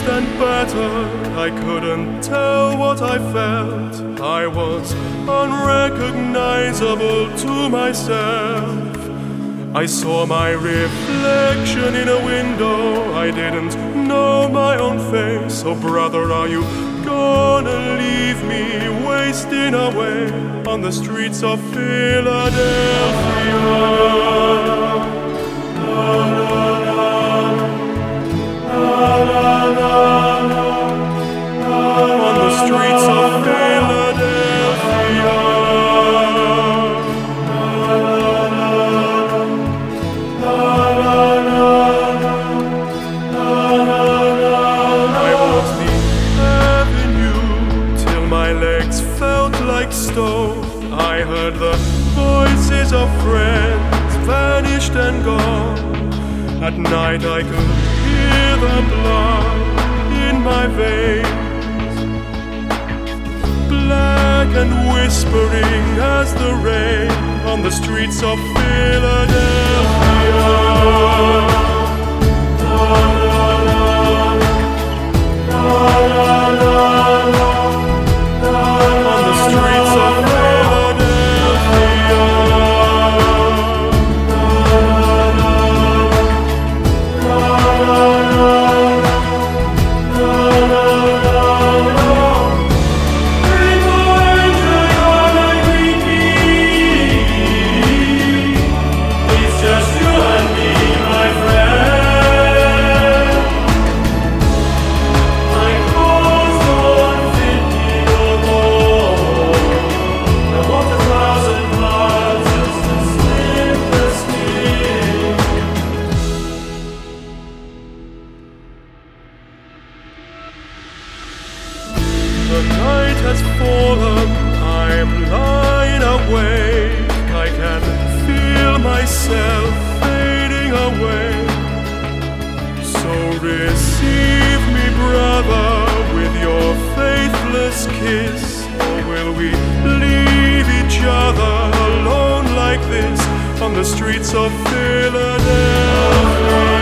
and battered, I couldn't tell what I felt. I was unrecognizable to myself. I saw my reflection in a window. I didn't know my own face. Oh brother, are you gonna leave me wasting away on the streets of Philadelphia? On the streets of Philadelphia, I walked the avenue till my legs felt like stone. I heard the voices of friends vanished and gone. At night I could hear the blood in my veins, black and whispering as the rain on the streets of Philadelphia. The night has fallen, I'm lying awake. I can feel myself fading away. So receive me, brother, with your faithless kiss. Or will we leave each other alone like this on the streets of Philadelphia?